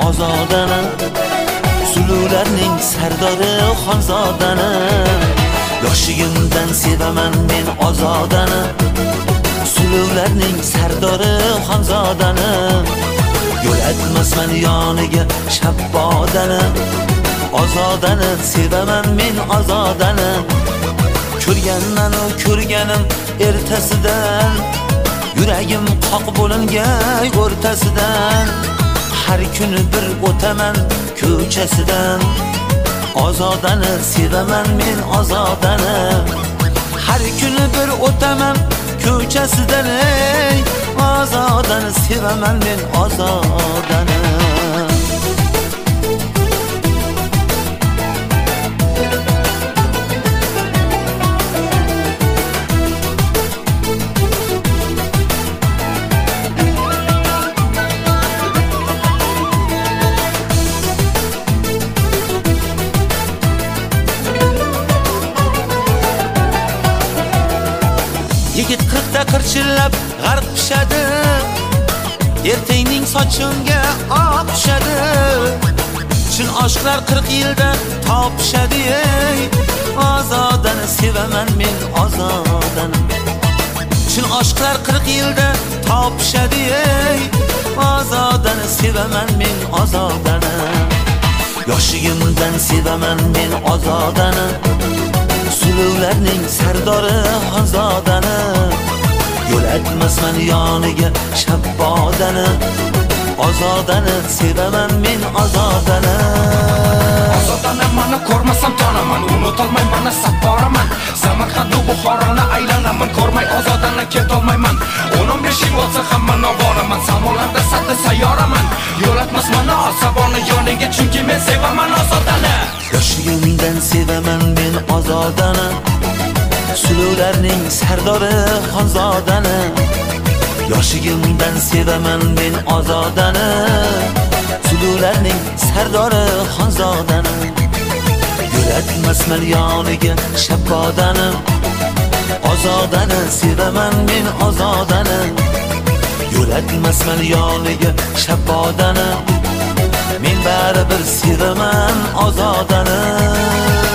ozodani, sulularning sardori xonzodani. Yoshligimdan sevaman men ozodani, sulularning sardori xonzodani. Yo'latmasman yoniga shabbodani, ozodani sevaman men ozodani. Ko'rganim ertasidan, yuragim qoq bo'lingay o'rtasidan. Har kuni bir o'taman ko'chasidan, ozodani sevaman men ozodani. Har kuni bir o'taman ko'chasidan, ozodani sevaman men ozodani. Yigit 40 qirchillab g'arq pishadi, ertangning sochimga oq tushadi. Chin oshqlar 40 yilda topishadi, ozodani sevaman men ozodani. Chin oshqlar 40 yilda topishadi, ozodani sevaman men ozodani. Yoshligimdan sevaman men ozodani, sulularning sardori xonzodani. Yo'latmasman yoniga shabbodani, ozodani sevaman men ozodani. Ozodani mani ko'rmasam tonaman, unutolmayman sattoraman. Samarqand va Buxoroni aylanaman, ko'rmay ozodani ketolmayman. 15 yil bo'lsa hamma novoraman, samolarda satda sayyoraman. Yo'latmasman asaboni yoniga, chunki men sevaman ozodani. Yoshligimdan sevaman men ozodani, sulularning sardori xonzodani. Yoshligimdan sevaman men ozodani, sulularning sardori xonzodani. Yo'latmasman yoniga shabbodani, ozodani sevaman men ozodani. Yo'latmasman yoniga shabbodani, men baribir sevaman ozodani.